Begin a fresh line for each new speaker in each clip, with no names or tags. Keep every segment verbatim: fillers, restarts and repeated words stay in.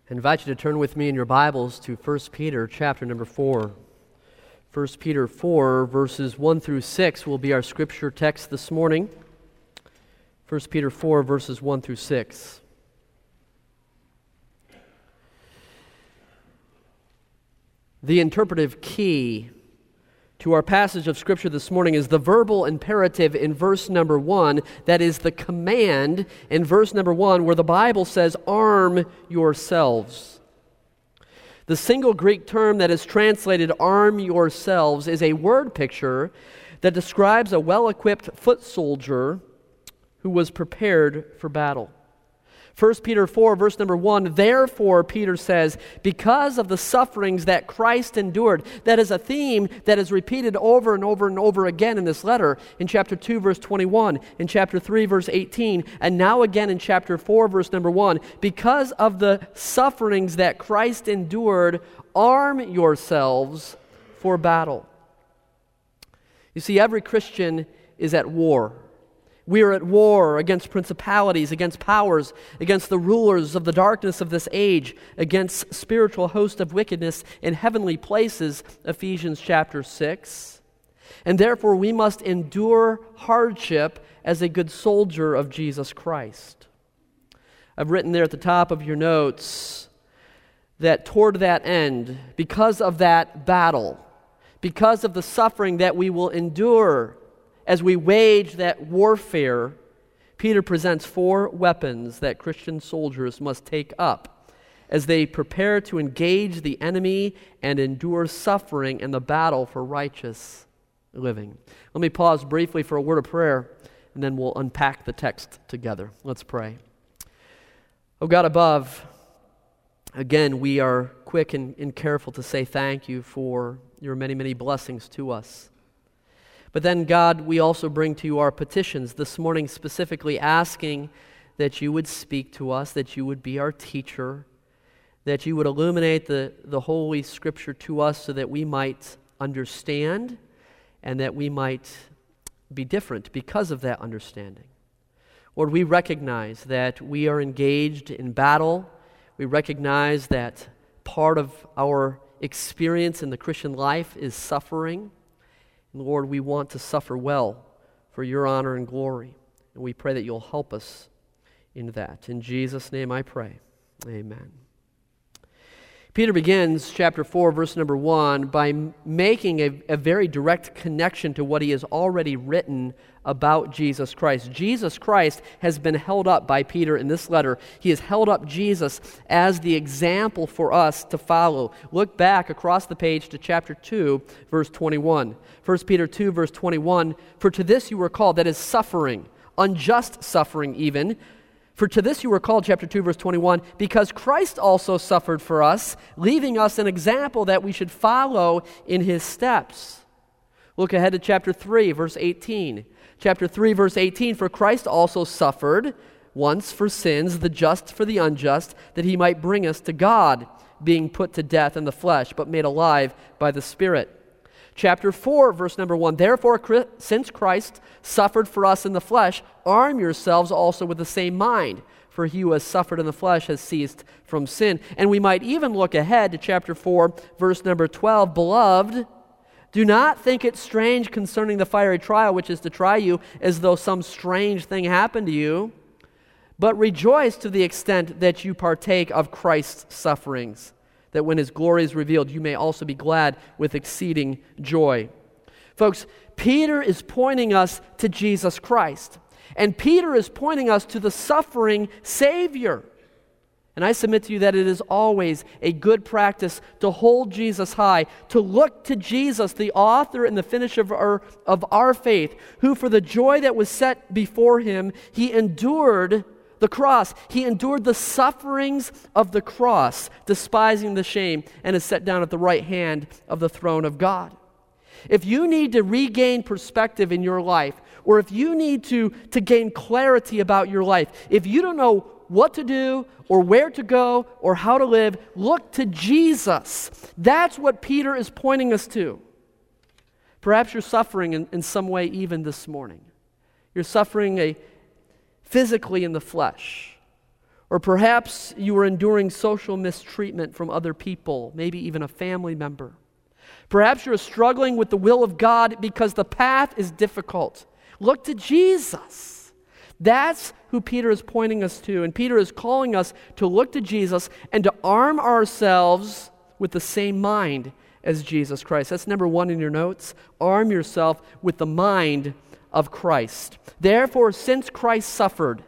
I invite you to turn with me in your Bibles to First Peter chapter number four. First Peter four, verses one through six will be our scripture text this morning. First Peter four, verses one through six. The interpretive key to our passage of Scripture this morning is the verbal imperative in verse number one, that is the command in verse number one, where the Bible says, arm yourselves. The single Greek term that is translated arm yourselves is a word picture that describes a well-equipped foot soldier who was prepared for battle. First Peter four, verse number one, therefore, Peter says, because of the sufferings that Christ endured. That is a theme that is repeated over and over and over again in this letter. In chapter two, verse twenty-one, in chapter three, verse eighteen, and now again in chapter four, verse number one. Because of the sufferings that Christ endured, arm yourselves for battle. You see, every Christian is at war. We are at war against principalities, against powers, against the rulers of the darkness of this age, against spiritual hosts of wickedness in heavenly places, Ephesians chapter six. And therefore we must endure hardship as a good soldier of Jesus Christ. I've written there at the top of your notes that toward that end, because of that battle, because of the suffering that we will endure as we wage that warfare, Peter presents four weapons that Christian soldiers must take up as they prepare to engage the enemy and endure suffering in the battle for righteous living. Let me pause briefly for a word of prayer, and then we'll unpack the text together. Let's pray. Oh God above, again, we are quick and, and careful to say thank you for your many, many blessings to us. But then, God, we also bring to you our petitions this morning, specifically asking that you would speak to us, that you would be our teacher, that you would illuminate the, the Holy Scripture to us so that we might understand and that we might be different because of that understanding. Lord, we recognize that we are engaged in battle. We recognize that part of our experience in the Christian life is suffering. And Lord, we want to suffer well for your honor and glory. And we pray that you'll help us in that. In Jesus' name I pray. Amen. Peter begins chapter four, verse number one, by m- making a, a very direct connection to what he has already written about Jesus Christ. Jesus Christ has been held up by Peter in this letter. He has held up Jesus as the example for us to follow. Look back across the page to chapter two, verse twenty-one. First Peter two, verse twenty-one, for to this you were called, that is suffering, unjust suffering even. For to this you were called, chapter two, verse twenty-one, because Christ also suffered for us, leaving us an example that we should follow in his steps. Look ahead to chapter three, verse eighteen. Chapter three, verse eighteen, for Christ also suffered once for sins, the just for the unjust, that he might bring us to God, being put to death in the flesh, but made alive by the Spirit. Chapter four, verse number one, therefore, since Christ suffered for us in the flesh, arm yourselves also with the same mind, for he who has suffered in the flesh has ceased from sin. And we might even look ahead to chapter four, verse number twelve, beloved, do not think it strange concerning the fiery trial which is to try you, as though some strange thing happened to you, but rejoice to the extent that you partake of Christ's sufferings, that when his glory is revealed, you may also be glad with exceeding joy. Folks, Peter is pointing us to Jesus Christ, and Peter is pointing us to the suffering Savior. And I submit to you that it is always a good practice to hold Jesus high, to look to Jesus, the author and the finisher of our, of our faith, who for the joy that was set before him, he endured the cross. He endured the sufferings of the cross, despising the shame, and is set down at the right hand of the throne of God. If you need to regain perspective in your life, or if you need to, to gain clarity about your life, if you don't know what to do or where to go or how to live, look to Jesus. That's what Peter is pointing us to. Perhaps you're suffering in, in some way even this morning. You're suffering a physically in the flesh, Or perhaps you are enduring social mistreatment from other people, maybe even a family member. Perhaps you're struggling with the will of God because the path is difficult. Look to Jesus. That's who Peter is pointing us to. And Peter is calling us to look to Jesus and to arm ourselves with the same mind as Jesus Christ. That's number one in your notes. Arm yourself with the mind of Christ. Therefore, since Christ suffered,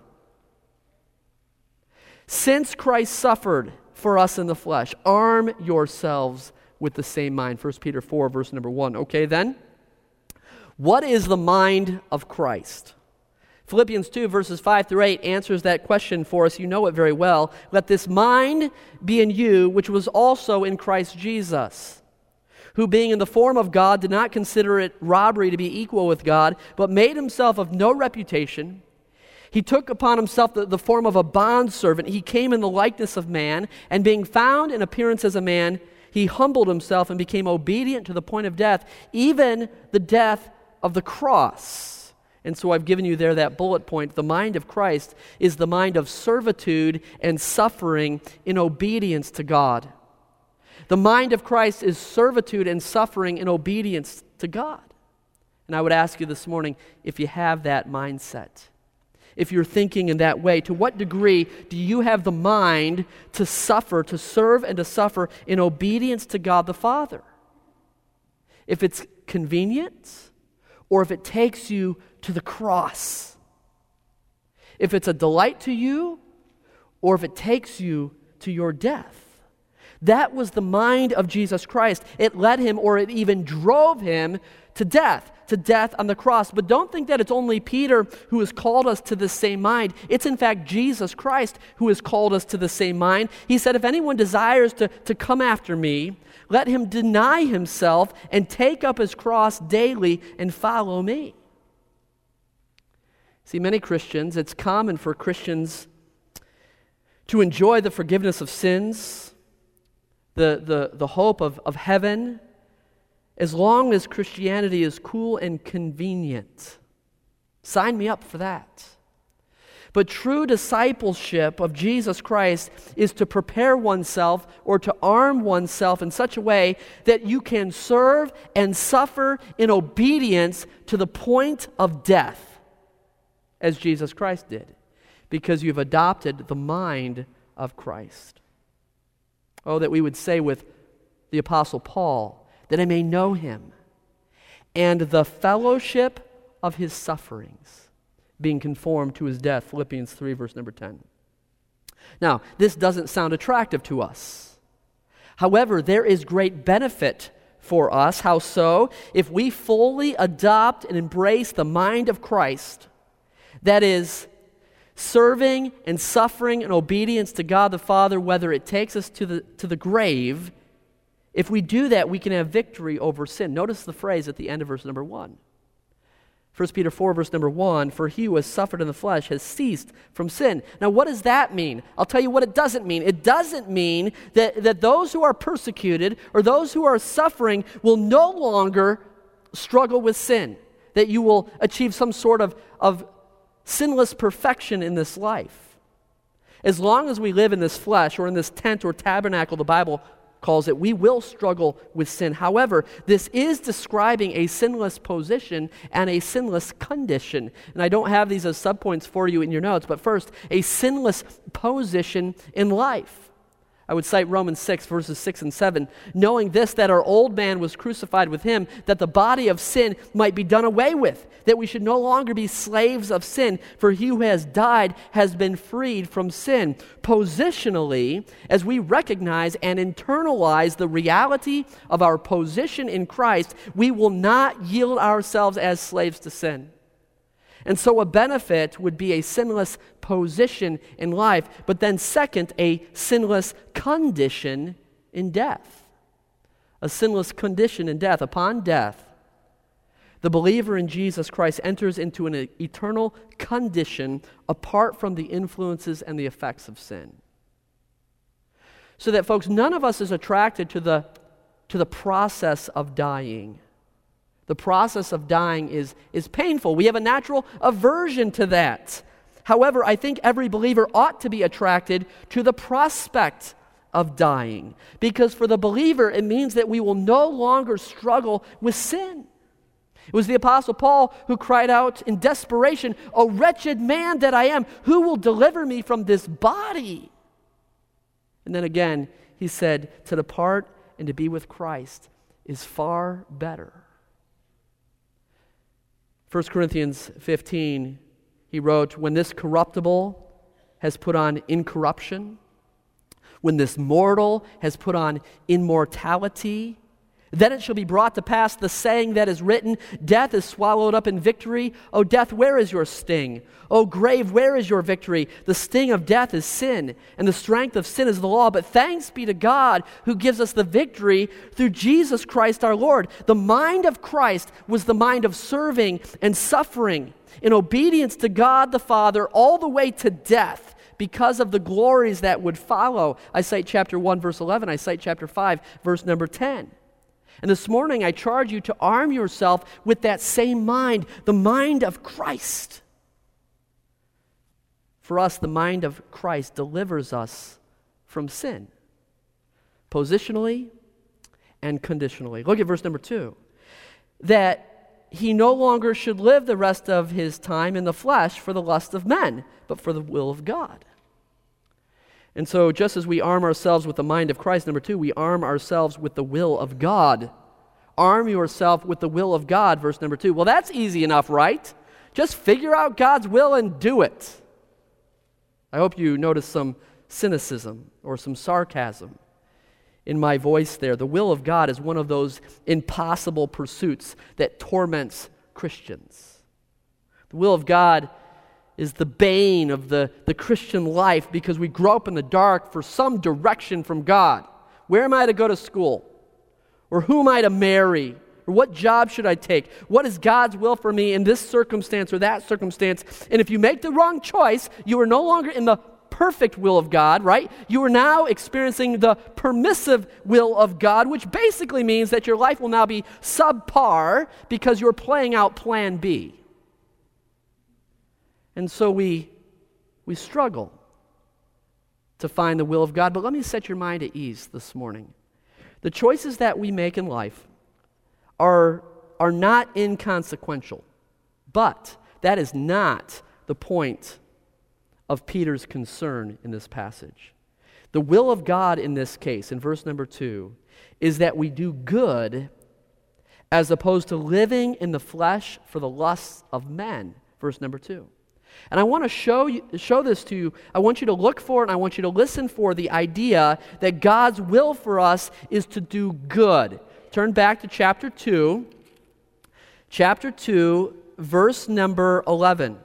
since Christ suffered for us in the flesh, arm yourselves with the same mind. First Peter four, verse number one. Okay, then, what is the mind of Christ? Philippians two, verses five through eight answers that question for us. You know it very well. Let this mind be in you, which was also in Christ Jesus, who being in the form of God did not consider it robbery to be equal with God, but made himself of no reputation. He took upon himself the, the form of a bondservant. He came in the likeness of man, and being found in appearance as a man, he humbled himself and became obedient to the point of death, even the death of the cross. And so I've given you there that bullet point. The mind of Christ is the mind of servitude and suffering in obedience to God. The mind of Christ is servitude and suffering in obedience to God. And I would ask you this morning if you have that mindset. If you're thinking in that way, to what degree do you have the mind to suffer, to serve and to suffer in obedience to God the Father? If it's convenient, or if it takes you to the cross. If it's a delight to you, or if it takes you to your death. That was the mind of Jesus Christ. It led him, or it even drove him to death, to death on the cross. But don't think that it's only Peter who has called us to the same mind. It's in fact Jesus Christ who has called us to the same mind. He said, if anyone desires to, to come after me, let him deny himself and take up his cross daily and follow me. See, many Christians, it's common for Christians to enjoy the forgiveness of sins, the, the, the hope of, of heaven, as long as Christianity is cool and convenient. Sign me up for that. But true discipleship of Jesus Christ is to prepare oneself or to arm oneself in such a way that you can serve and suffer in obedience to the point of death, as Jesus Christ did, because you've adopted the mind of Christ. Oh, that we would say with the Apostle Paul, that I may know him and the fellowship of his sufferings, being conformed to his death. Philippians three, verse number ten. Now, this doesn't sound attractive to us. However, there is great benefit for us. How so? If we fully adopt and embrace the mind of Christ, that is, serving and suffering in obedience to God the Father, whether it takes us to the, to the grave, if we do that, we can have victory over sin. Notice the phrase at the end of verse number one. First Peter four, verse number one, for he who has suffered in the flesh has ceased from sin. Now, what does that mean? I'll tell you what it doesn't mean. It doesn't mean that, that those who are persecuted or those who are suffering will no longer struggle with sin, that you will achieve some sort of, of sinless perfection in this life. As long as we live in this flesh or in this tent or tabernacle, the Bible calls it, we will struggle with sin. However, this is describing a sinless position and a sinless condition. And I don't have these as subpoints for you in your notes, but first, a sinless position in life. I would cite Romans six, verses six and seven. Knowing this, that our old man was crucified with him, that the body of sin might be done away with, that we should no longer be slaves of sin, for he who has died has been freed from sin. Positionally, as we recognize and internalize the reality of our position in Christ, we will not yield ourselves as slaves to sin. And so a benefit would be a sinless position in life, but then second, a sinless condition in death. A sinless condition in death. Upon death, the believer in Jesus Christ enters into an eternal condition apart from the influences and the effects of sin. So that, folks, none of us is attracted to the, to the process of dying. The process of dying is, is painful. We have a natural aversion to that. However, I think every believer ought to be attracted to the prospect of dying, because for the believer, it means that we will no longer struggle with sin. It was the Apostle Paul who cried out in desperation, "O wretched man that I am, who will deliver me from this body?" And then again, he said, "To depart and to be with Christ is far better." First Corinthians fifteen, he wrote, "When this corruptible has put on incorruption, when this mortal has put on immortality, then it shall be brought to pass the saying that is written, death is swallowed up in victory. O death, where is your sting? O grave, where is your victory? The sting of death is sin, and the strength of sin is the law. But thanks be to God who gives us the victory through Jesus Christ our Lord." The mind of Christ was the mind of serving and suffering in obedience to God the Father all the way to death, because of the glories that would follow. I cite chapter one, verse eleven. I cite chapter five, verse number ten. And this morning, I charge you to arm yourself with that same mind, the mind of Christ. For us, the mind of Christ delivers us from sin, positionally and conditionally. Look at verse number two. That he no longer should live the rest of his time in the flesh for the lust of men, but for the will of God. And so just as we arm ourselves with the mind of Christ, number two, we arm ourselves with the will of God. Arm yourself with the will of God, verse number two. Well, that's easy enough, right? Just figure out God's will and do it. I hope you notice some cynicism or some sarcasm in my voice there. The will of God is one of those impossible pursuits that torments Christians. The will of God is the bane of the, the Christian life because we grow up in the dark for some direction from God. Where am I to go to school? Or who am I to marry? Or what job should I take? What is God's will for me in this circumstance or that circumstance? And if you make the wrong choice, you are no longer in the perfect will of God, right? You are now experiencing the permissive will of God, which basically means that your life will now be subpar because you're playing out plan B. And so we we struggle to find the will of God. But let me set your mind at ease this morning. The choices that we make in life are, are not inconsequential. But that is not the point of Peter's concern in this passage. The will of God in this case, in verse number two, is that we do good as opposed to living in the flesh for the lusts of men. Verse number two. And I want to show you, show this to you. I want you to look for it, and I want you to listen for the idea that God's will for us is to do good. Turn back to chapter two. Chapter two, verse number eleven.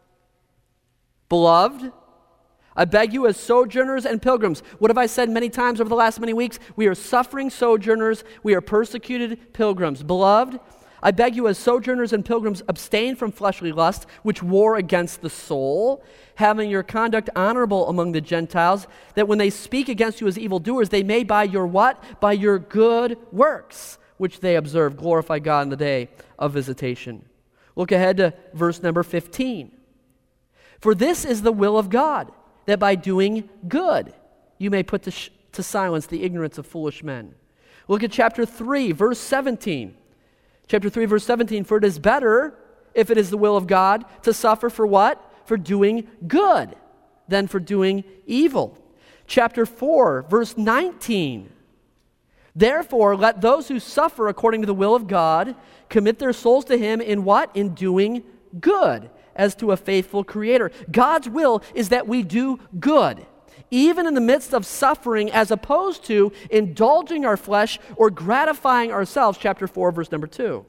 Beloved, I beg you as sojourners and pilgrims. What have I said many times over the last many weeks? We are suffering sojourners. We are persecuted pilgrims. Beloved, I beg you as sojourners and pilgrims, abstain from fleshly lust, which war against the soul, having your conduct honorable among the Gentiles, that when they speak against you as evildoers, they may by your what? By your good works, which they observe, glorify God in the day of visitation. Look ahead to verse number fifteen. For this is the will of God, that by doing good you may put to, sh- to silence the ignorance of foolish men. Look at chapter three, verse seventeen. Chapter three, verse seventeen, for it is better, if it is the will of God, to suffer for what? For doing good, than for doing evil. Chapter four, verse nineteen, therefore let those who suffer according to the will of God commit their souls to Him in what? In doing good, as to a faithful Creator. God's will is that we do good, even in the midst of suffering, as opposed to indulging our flesh or gratifying ourselves, chapter four, verse number two.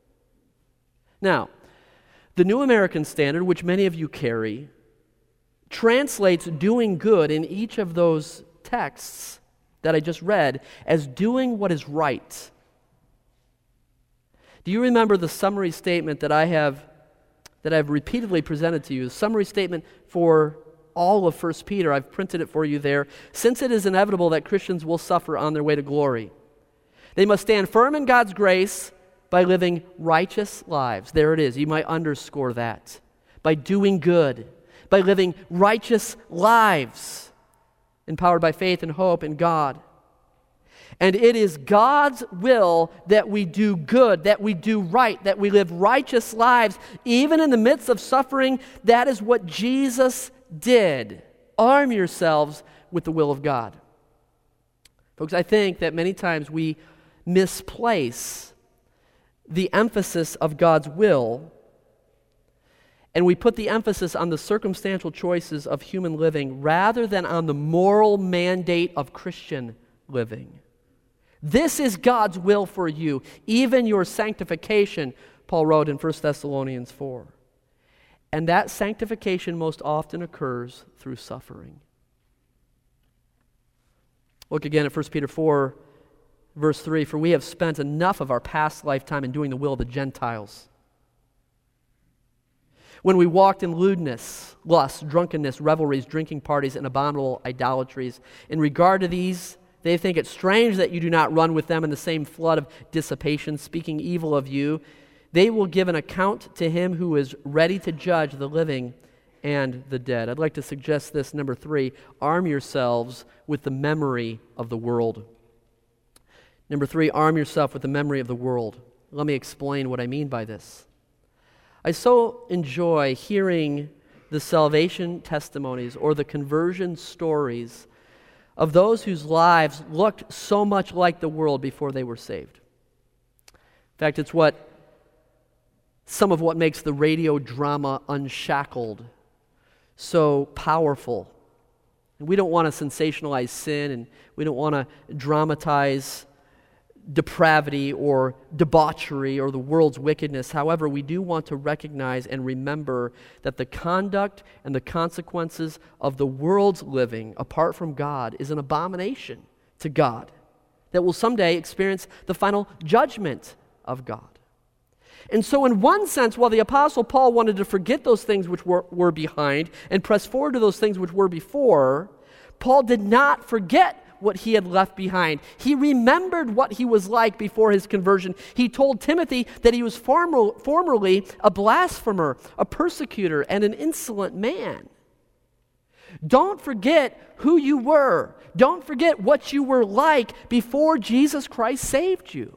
Now, the New American Standard, which many of you carry, translates doing good in each of those texts that I just read as doing what is right. Do you remember the summary statement that I have that I've repeatedly presented to you? The summary statement for all of First Peter. I've printed it for you there. Since it is inevitable that Christians will suffer on their way to glory, they must stand firm in God's grace by living righteous lives. There it is. You might underscore that. By doing good, by living righteous lives, empowered by faith and hope in God. And it is God's will that we do good, that we do right, that we live righteous lives, even in the midst of suffering. That is what Jesus did. Arm yourselves with the will of God. Folks, I think that many times we misplace the emphasis of God's will, and we put the emphasis on the circumstantial choices of human living rather than on the moral mandate of Christian living. This is God's will for you, even your sanctification, Paul wrote in First Thessalonians four. And that sanctification most often occurs through suffering. Look again at First Peter four, verse three. For we have spent enough of our past lifetime in doing the will of the Gentiles. When we walked in lewdness, lust, drunkenness, revelries, drinking parties, and abominable idolatries. In regard to these, they think it strange that you do not run with them in the same flood of dissipation, speaking evil of you. They will give an account to him who is ready to judge the living and the dead. I'd like to suggest this, number three, arm yourselves with the memory of the world. Number three, arm yourself with the memory of the world. Let me explain what I mean by this. I so enjoy hearing the salvation testimonies or the conversion stories of those whose lives looked so much like the world before they were saved. In fact, it's what some of what makes the radio drama Unshackled so powerful. And we don't want to sensationalize sin, and we don't want to dramatize depravity or debauchery or the world's wickedness. However, we do want to recognize and remember that the conduct and the consequences of the world's living apart from God is an abomination to God that will someday experience the final judgment of God. And so in one sense, while the Apostle Paul wanted to forget those things which were, were behind and press forward to those things which were before, Paul did not forget what he had left behind. He remembered what he was like before his conversion. He told Timothy that he was former, formerly a blasphemer, a persecutor, and an insolent man. Don't forget who you were. Don't forget what you were like before Jesus Christ saved you.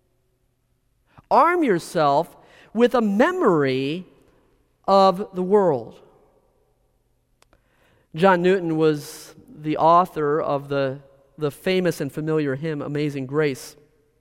Arm yourself with a memory of the world. John Newton was the author of the, the famous and familiar hymn, Amazing Grace.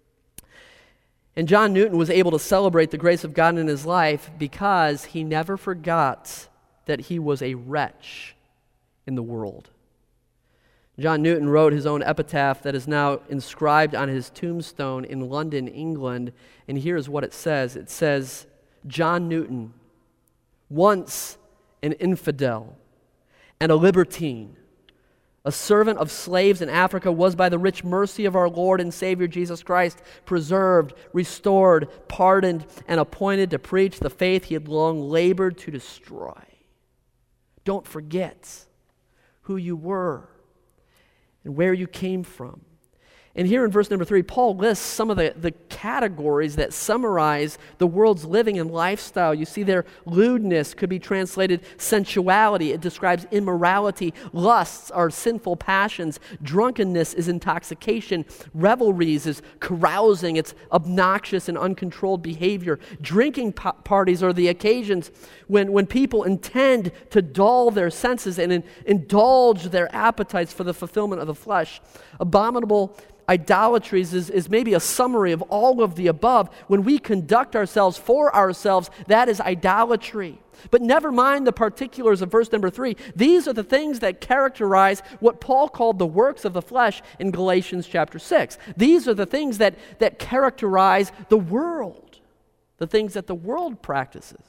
And John Newton was able to celebrate the grace of God in his life because he never forgot that he was a wretch in the world. John Newton wrote his own epitaph that is now inscribed on his tombstone in London, England, and here's what it says. It says, John Newton, once an infidel and a libertine, a servant of slaves in Africa, was by the rich mercy of our Lord and Savior Jesus Christ preserved, restored, pardoned, and appointed to preach the faith he had long labored to destroy. Don't forget who you were and where you came from. And here in verse number three, Paul lists some of the, the categories that summarize the world's living and lifestyle. You see there, lewdness could be translated sensuality. It describes immorality. Lusts are sinful passions. Drunkenness is intoxication. Revelries is carousing. It's obnoxious and uncontrolled behavior. Drinking pa- parties are the occasions when, when people intend to dull their senses and in, indulge their appetites for the fulfillment of the flesh. Abominable idolatries is, is maybe a summary of all of the above. When we conduct ourselves for ourselves, that is idolatry. But never mind the particulars of verse number three. These are the things that characterize what Paul called the works of the flesh in Galatians chapter six. These are the things that, that characterize the world, the things that the world practices.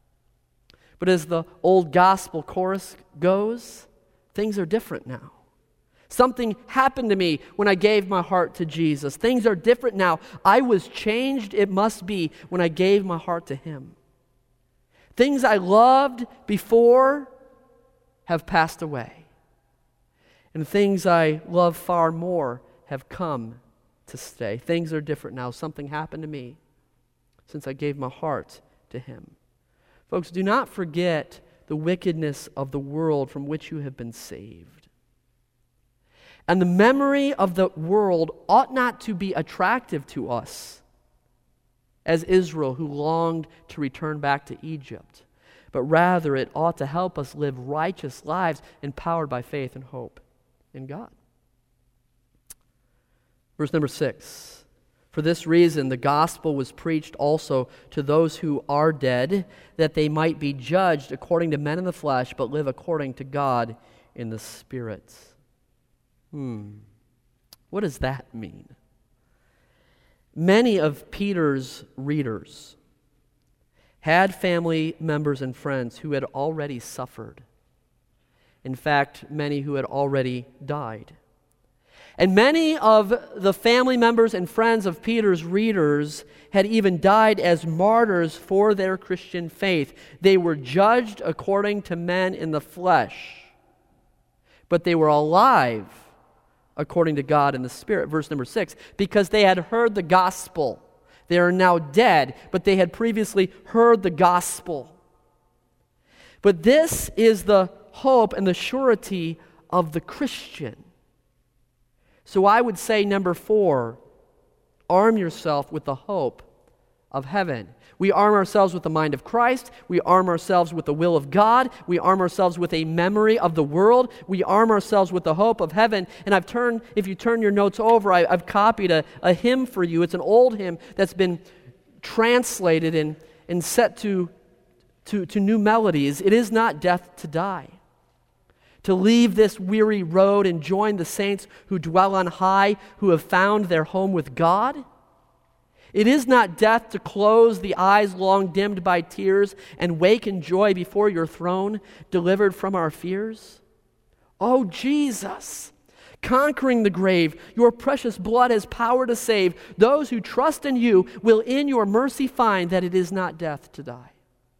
But as the old gospel chorus goes, things are different now. Something happened to me when I gave my heart to Jesus. Things are different now. I was changed, it must be, when I gave my heart to Him. Things I loved before have passed away. And things I love far more have come to stay. Things are different now. Something happened to me since I gave my heart to Him. Folks, do not forget the wickedness of the world from which you have been saved. And the memory of the world ought not to be attractive to us as Israel who longed to return back to Egypt, but rather it ought to help us live righteous lives empowered by faith and hope in God. Verse number six. For this reason, the gospel was preached also to those who are dead, that they might be judged according to men in the flesh, but live according to God in the Spirit. Hmm. What does that mean? Many of Peter's readers had family members and friends who had already suffered. In fact, many who had already died. And many of the family members and friends of Peter's readers had even died as martyrs for their Christian faith. They were judged according to men in the flesh, but they were alive according to God in the Spirit. Verse number six, because they had heard the gospel. They are now dead, but they had previously heard the gospel. But this is the hope and the surety of the Christian. So I would say, number four, arm yourself with the hope of heaven. We arm ourselves with the mind of Christ. We arm ourselves with the will of God. We arm ourselves with a memory of the world. We arm ourselves with the hope of heaven. And I've turned, if you turn your notes over, I, I've copied a, a hymn for you. It's an old hymn that's been translated and, and set to, to, to new melodies. It is not death to die. To leave this weary road and join the saints who dwell on high, who have found their home with God. It is not death to close the eyes long dimmed by tears and wake in joy before your throne, delivered from our fears. Oh, Jesus, conquering the grave, your precious blood has power to save. Those who trust in you will in your mercy find that it is not death to die.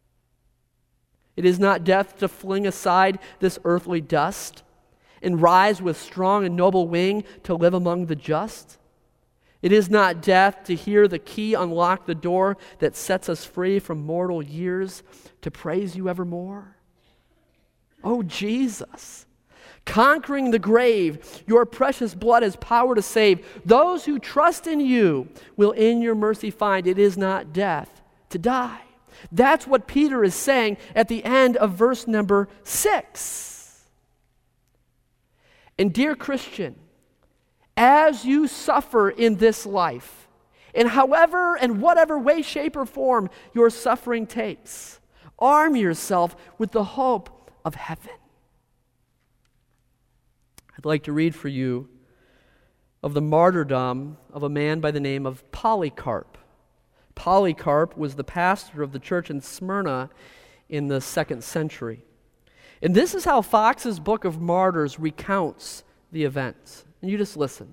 It is not death to fling aside this earthly dust and rise with strong and noble wing to live among the just. It is not death to hear the key unlock the door that sets us free from mortal years to praise you evermore. Oh, Jesus, conquering the grave, your precious blood has power to save. Those who trust in you will in your mercy find it is not death to die. That's what Peter is saying at the end of verse number six. And dear Christian, as you suffer in this life, in however and whatever way, shape, or form your suffering takes, arm yourself with the hope of heaven. I'd like to read for you of the martyrdom of a man by the name of Polycarp. Polycarp was the pastor of the church in Smyrna in the second century. And this is how Fox's Book of Martyrs recounts the events. And you just listen.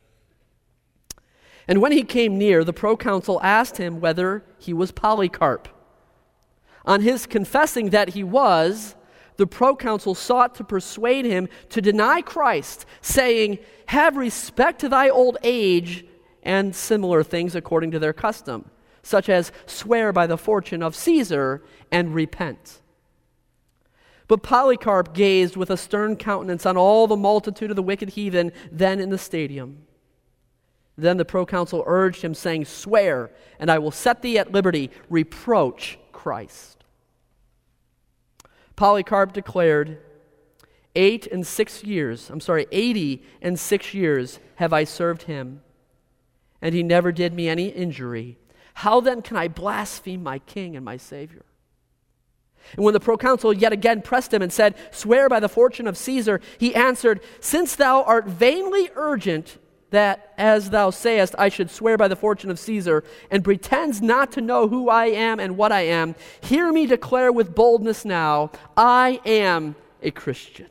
And when he came near, the proconsul asked him whether he was Polycarp. On his confessing that he was, the proconsul sought to persuade him to deny Christ, saying, "Have respect to thy old age," and similar things according to their custom, such as swear by the fortune of Caesar and repent. But Polycarp gazed with a stern countenance on all the multitude of the wicked heathen then in the stadium. Then the proconsul urged him, saying, "Swear, and I will set thee at liberty. Reproach Christ." Polycarp declared, Eight and six years, I'm sorry, eighty and six years have I served him, and he never did me any injury. How then can I blaspheme my king and my Savior? And when the proconsul yet again pressed him and said, "Swear by the fortune of Caesar," he answered, "Since thou art vainly urgent that, as thou sayest, I should swear by the fortune of Caesar, and pretends not to know who I am and what I am, hear me declare with boldness now, I am a Christian."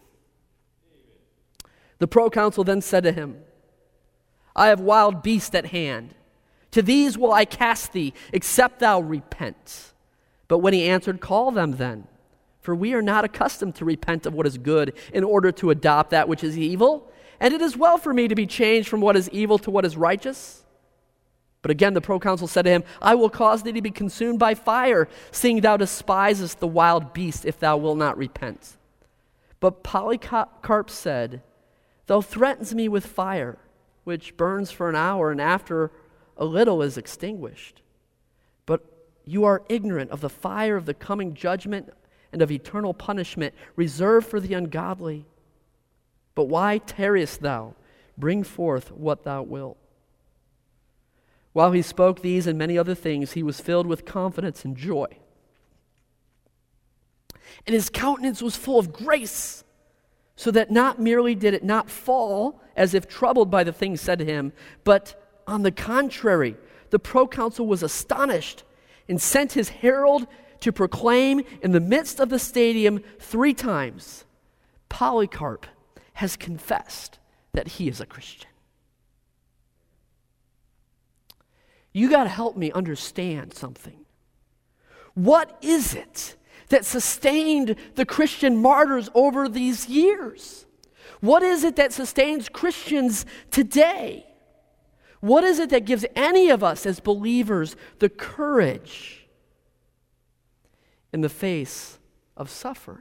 The proconsul then said to him, "I have wild beasts at hand. To these will I cast thee, except thou repent." But when he answered, "Call them then, for we are not accustomed to repent of what is good in order to adopt that which is evil. And it is well for me to be changed from what is evil to what is righteous." But again the proconsul said to him, I will cause thee to be consumed by fire, seeing thou despisest the wild beast, if thou wilt not repent. But Polycarp said, Thou threatens me with fire, which burns for an hour, and after a little is extinguished. But you are ignorant of the fire of the coming judgment and of eternal punishment reserved for the ungodly. But why tarriest thou? Bring forth what thou wilt. While he spoke these and many other things, he was filled with confidence and joy. And his countenance was full of grace, so that not merely did it not fall, as if troubled by the things said to him, but on the contrary, the proconsul was astonished and sent his herald to proclaim in the midst of the stadium three times, Polycarp has confessed that he is a Christian. You got to help me understand something. What is it that sustained the Christian martyrs over these years? What is it that sustains Christians today? What is it that gives any of us as believers the courage in the face of suffering?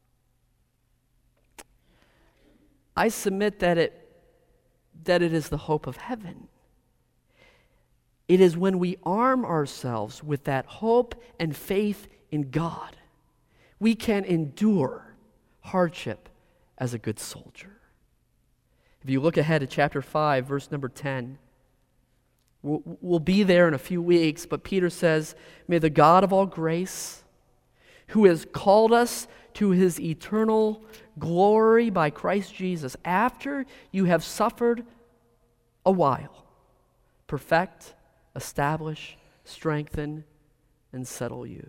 I submit that it, that it is the hope of heaven. It is when we arm ourselves with that hope and faith in God, we can endure hardship as a good soldier. If you look ahead at chapter five, verse number ten, we'll, we'll be there in a few weeks, but Peter says, May the God of all grace, who has called us to his eternal glory by Christ Jesus, after you have suffered a while, perfect, establish, strengthen, and settle you.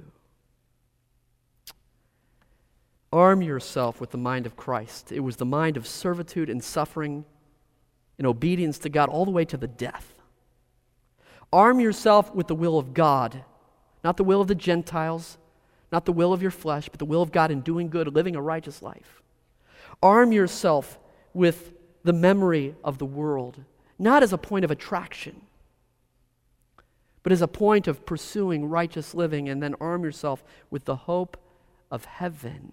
Arm yourself with the mind of Christ. It was the mind of servitude and suffering and obedience to God all the way to the death. Arm yourself with the will of God, not the will of the Gentiles, not the will of your flesh, but the will of God in doing good, living a righteous life. Arm yourself with the memory of the world, not as a point of attraction, but as a point of pursuing righteous living, and then arm yourself with the hope of heaven.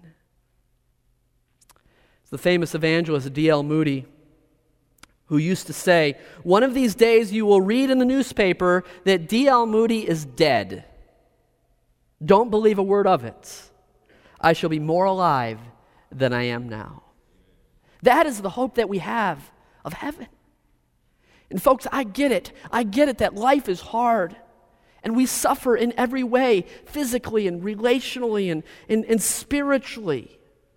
It's the famous evangelist D L Moody, who used to say, one of these days you will read in the newspaper that D L Moody is dead. Don't believe a word of it. I shall be more alive than I am now. That is the hope that we have of heaven. And folks, I get it. I get it that life is hard. And we suffer in every way, physically and relationally and, and, and spiritually.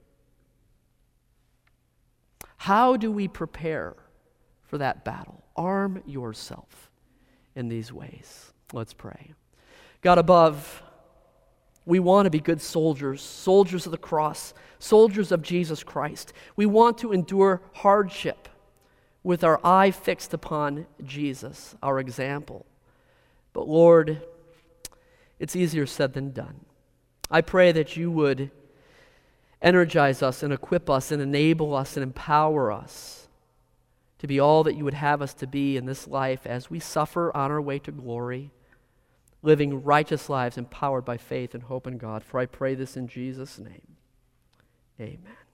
How do we prepare for that battle? Arm yourself in these ways. Let's pray. God above, we want to be good soldiers, soldiers of the cross, soldiers of Jesus Christ. We want to endure hardship with our eye fixed upon Jesus, our example. But Lord, it's easier said than done. I pray that you would energize us and equip us and enable us and empower us to be all that you would have us to be in this life as we suffer on our way to glory, living righteous lives empowered by faith and hope in God. For I pray this in Jesus' name. Amen.